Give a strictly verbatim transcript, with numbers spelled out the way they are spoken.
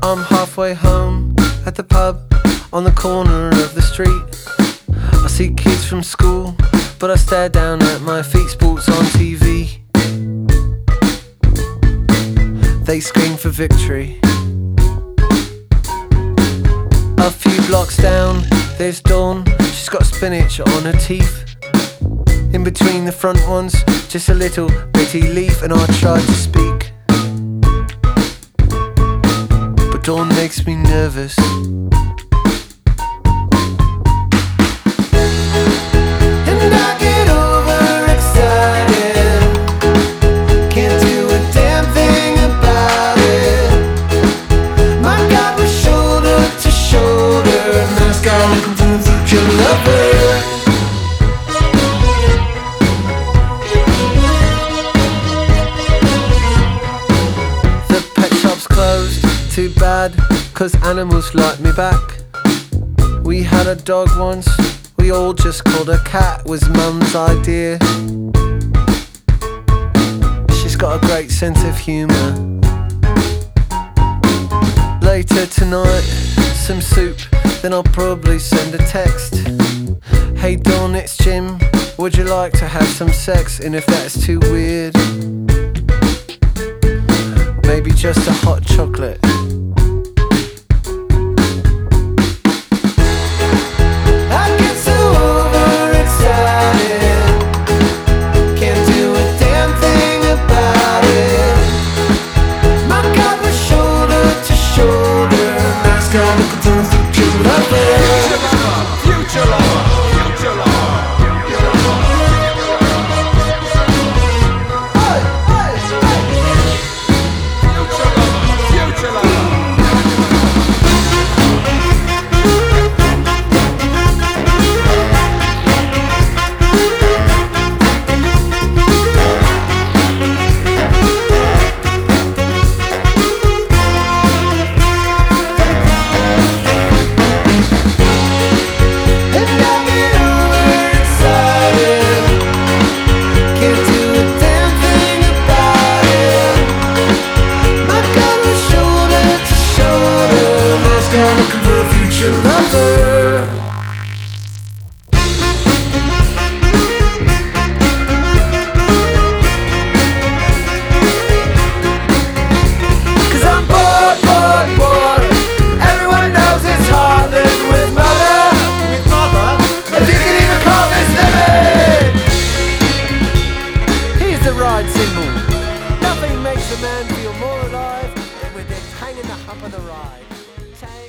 I'm halfway home at the pub on the corner of the street. I see kids from school, but I stare down at my feet. Sports on T V, they scream for victory. A few blocks down, there's Dawn. She's got spinach on her teeth. In between the front ones, just a little bitty leaf. And I tried to speak, but Dawn makes me nervous. And I get overexcited, can't do a damn thing about it. My God, we're shoulder to shoulder, nice guy looking for a future lover. Too bad, cause animals like me back. We had a dog once, we all just called her Cat. Was Mum's idea. She's got a great sense of humour. Later tonight, some soup, then I'll probably send a text. Hey Dawn, it's Jim, would you like to have some sex? And if that's too weird, maybe just a hot chocolate. Looking for a future lover. Cause I'm bored, bored, bored. Everyone knows it's hard living with mother. With mother? If you can even call this living. Here's the ride symbol. Nothing makes a man feel more alive than with it hanging the hump of the ride. Take